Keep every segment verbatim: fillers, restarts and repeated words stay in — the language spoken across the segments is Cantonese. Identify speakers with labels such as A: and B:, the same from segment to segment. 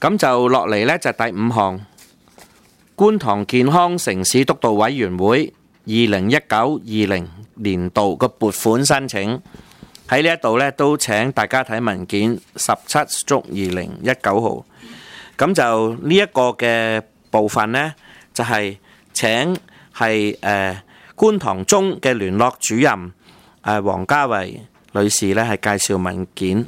A: 咁就落嚟呢，就第五項，觀塘健康城市督導委員會二零一九二零年度嘅撥款申請。喺呢一度呢，都請大家睇文件十七/二零一九號。咁就呢一個嘅部分呢，就係、是、請係誒、呃、觀塘中嘅聯絡主任誒黃家慧女士呢，係介紹文件。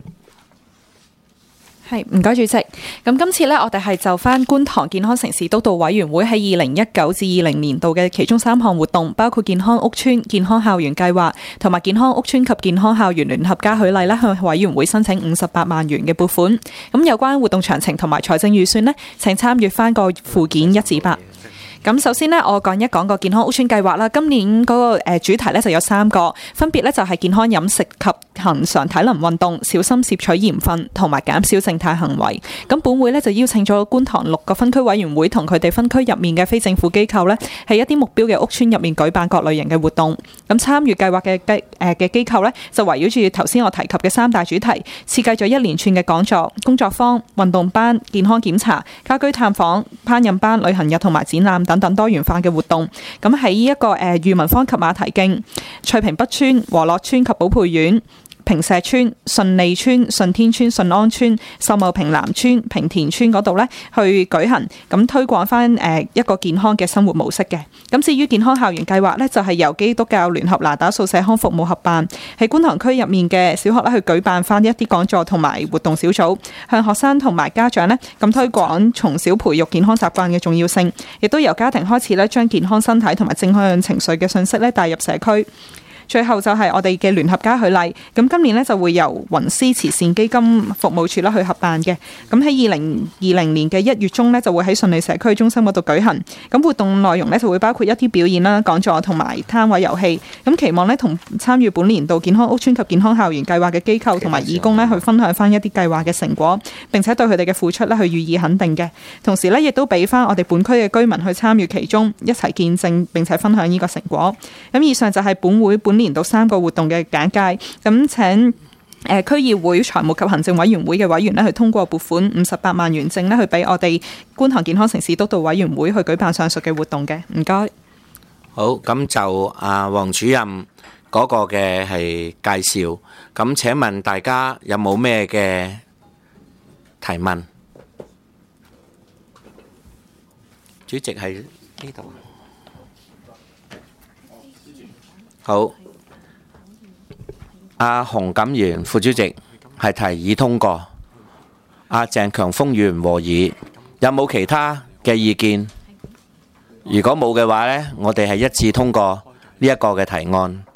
B: 係，唔該主席。咁今次呢，我哋係就翻觀塘健康城市督導委員會喺二零一九至二零年度嘅其中三項活動，包括健康屋邨、健康校園計劃同埋健康屋邨及健康校園聯合嘉許例呢，向委員會申請五十八萬元嘅撥款。咁有關活動詳情同埋財政預算呢，請參閱翻個附件一至八。咁首先呢，我講一講個健康屋邨計劃啦。今年嗰個誒主題呢就有三個，分別呢就係健康飲食及恆常體能運動、小心攝取鹽分同埋減少靜態行為。咁本會呢就邀請咗觀塘六個分區委員會同佢哋分區入面嘅非政府機構呢，喺一啲目標嘅屋邨入面舉辦各類型嘅活動。咁參與計劃嘅機誒嘅機構呢，就圍繞住頭先我提及嘅三大主題，設計咗一連串嘅講座、工作坊、運動班、健康檢查、家居探訪、烹飪班、旅行日同埋展覽等等多元化嘅活動。咁喺一個誒裕民坊及馬蹄徑、翠屏北村、和樂村及寶佩苑、平石村、順利村、順天村、順安村、秀茂坪南村、平田村嗰度呢去舉行，咁推廣翻誒一個健康嘅生活模式嘅。咁至於健康校園計劃呢，就係由基督教聯合那打素社康服務合辦，喺觀塘區入面嘅小學咧去舉辦翻一啲講座同埋活動小組，向學生同埋家長呢咁推廣從小培育健康習慣嘅重要性，亦都由家庭開始咧將健康身體同埋正向情緒嘅信息咧帶入社區。最後就係我哋嘅聯合嘉許例，咁今年呢就會由雲絲慈善基金服務處咧去合辦嘅。咁喺二零二零年嘅一月中呢，就會喺順利社區中心嗰度舉行。咁活動內容呢，就會包括一啲表演啦、講座同埋攤位遊戲。咁期望呢，同參與本年度健康屋邨及健康校園計劃嘅機構同埋義工呢，去分享翻一啲計劃嘅成果，並且對佢哋嘅付出呢去予以肯定嘅。同時呢，亦都俾翻我哋本區嘅居民去參與其中，一齊見證並且分享呢個成果。咁以上就係本會本年度三個活動嘅簡介，咁請誒區議會財務及行政委員會嘅委員咧去通過撥款五十八萬元正咧去俾我哋觀塘健康城市督導委員會去舉辦上述嘅活動嘅。唔該。
A: 好，咁就阿黃主任嗰個嘅係介紹，咁請問大家有冇咩嘅提問？主席係呢度。好。阿洪錦元副主席係提議通過，阿鄭強峰議員和議，有冇其他嘅意見？如果冇嘅話呢，我哋係一致通過呢一個嘅提案。